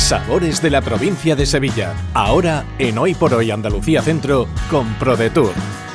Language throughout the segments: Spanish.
Sabores de la provincia de Sevilla. Ahora en Hoy por Hoy Andalucía Centro con ProDetour.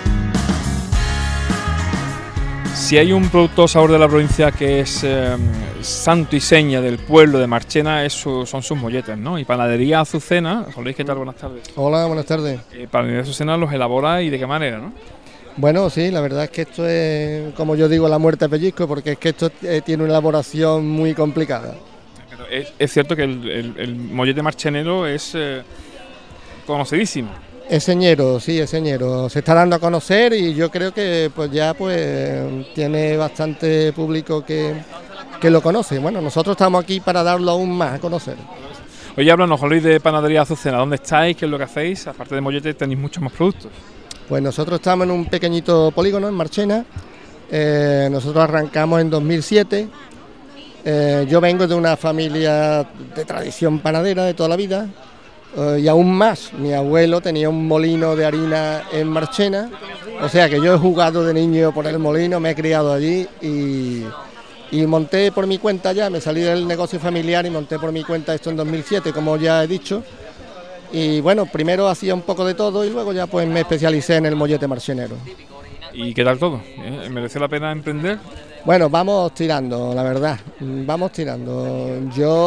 Si hay un producto sabor de la provincia que es santo y seña del pueblo de Marchena, son sus molletes, ¿no? Y Panadería Azucena, José Luis, ¿qué tal? Buenas tardes. Hola, buenas tardes. Panadería Azucena los elabora y de qué manera, ¿no? Bueno, sí, la verdad es que esto es, como yo digo, la muerte a pellizco, porque es que esto tiene una elaboración muy complicada. Es cierto que el mollete marchenero es conocidísimo. Es señero, sí, es señero. Se está dando a conocer y yo creo que pues ya tiene bastante público que lo conoce. Bueno, nosotros estamos aquí para darlo aún más a conocer. Oye, háblanos, José Luis, de Panadería Azucena. ¿Dónde estáis? ¿Qué es lo que hacéis? Aparte de mollete, tenéis muchos más productos. Pues nosotros estamos en un pequeñito polígono en Marchena. Nosotros arrancamos en 2007. Yo vengo de una familia de tradición panadera de toda la vida. Y aún más, mi abuelo tenía un molino de harina en Marchena, o sea que yo he jugado de niño por el molino, me he criado allí y monté por mi cuenta ya, me salí del negocio familiar y monté por mi cuenta esto en 2007, como ya he dicho. Y bueno, primero hacía un poco de todo y luego ya pues me especialicé en el mollete marchenero. ¿Y qué tal todo? ¿Mereció la pena emprender? Bueno, vamos tirando, la verdad, vamos tirando.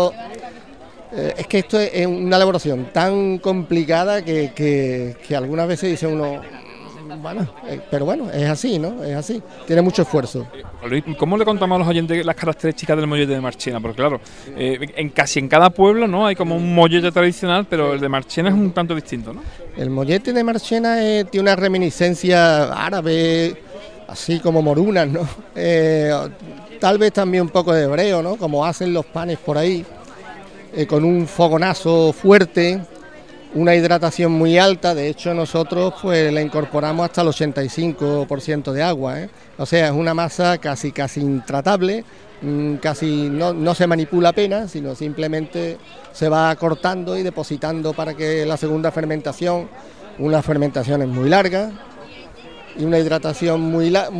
Es que esto es una elaboración tan complicada que algunas veces dice uno, bueno, pero bueno, es así, ¿no? Es así, tiene mucho esfuerzo. ¿Cómo le contamos a los oyentes las características del mollete de Marchena? Porque claro, casi en cada pueblo, ¿no?, hay como un mollete tradicional, pero el de Marchena es un tanto distinto, ¿no? El mollete de Marchena tiene una reminiscencia árabe, así como morunas, ¿no? Tal vez también un poco de hebreo, ¿no?, como hacen los panes por ahí. Con un fogonazo fuerte, una hidratación muy alta. De hecho nosotros pues la incorporamos hasta el 85% de agua, O sea, es una masa casi intratable, casi no se manipula apenas, sino simplemente se va cortando y depositando para que la segunda fermentación, una fermentación es muy larga y una hidratación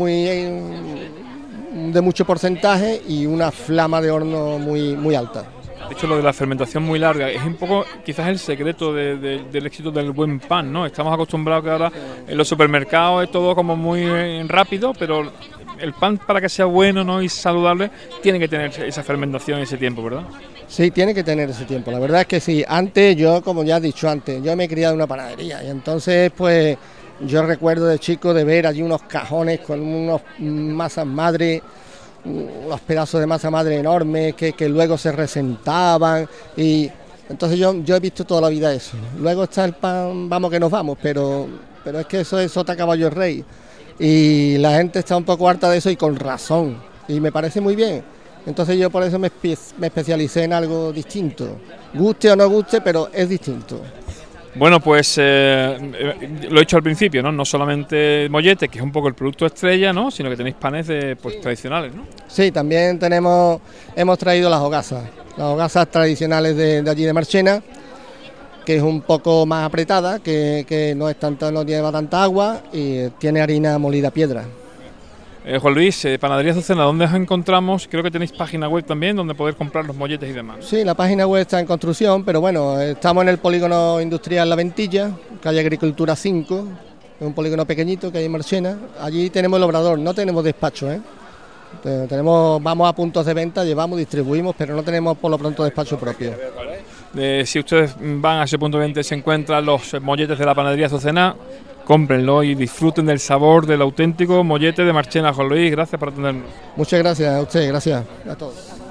de mucho porcentaje y una flama de horno muy alta. De hecho, lo de la fermentación muy larga es un poco quizás el secreto del éxito del buen pan, ¿no? Estamos acostumbrados que ahora en los supermercados es todo como muy rápido, pero el pan, para que sea bueno, ¿no?, y saludable, tiene que tener esa fermentación y ese tiempo, ¿verdad? Sí, tiene que tener ese tiempo. La verdad es que sí. Antes, yo, como ya he dicho antes, yo me he criado en una panadería y entonces pues yo recuerdo de chico de ver allí unos cajones con unos masas madre, unos pedazos de masa madre enormes que luego se resentaban y entonces yo he visto toda la vida eso. Luego está el pan, vamos que nos vamos, pero es que eso es sota caballo rey y la gente está un poco harta de eso y con razón y me parece muy bien. Entonces yo por eso me especialicé en algo distinto, guste o no guste, pero es distinto. Bueno, pues lo he dicho al principio, ¿no? No solamente mollete, que es un poco el producto estrella, ¿no?, sino que tenéis panes tradicionales, ¿no? Sí, también hemos traído las hogazas tradicionales de allí de Marchena, que es un poco más apretada, que no lleva tanta agua y tiene harina molida a piedra. Juan Luis, Panadería Azucena, ¿dónde os encontramos? Creo que tenéis página web también donde poder comprar los molletes y demás. Sí, la página web está en construcción, pero bueno, estamos en el polígono industrial La Ventilla, calle Agricultura 5, es un polígono pequeñito que hay en Marchena. Allí tenemos el obrador, no tenemos despacho, vamos a puntos de venta, distribuimos, pero no tenemos por lo pronto despacho propio. Si ustedes van a ese punto de venta y se encuentran los molletes de la Panadería Azucena, cómprenlo y disfruten del sabor del auténtico mollete de Marchena. Juan Luis, gracias por atendernos. Muchas gracias a usted, gracias a todos.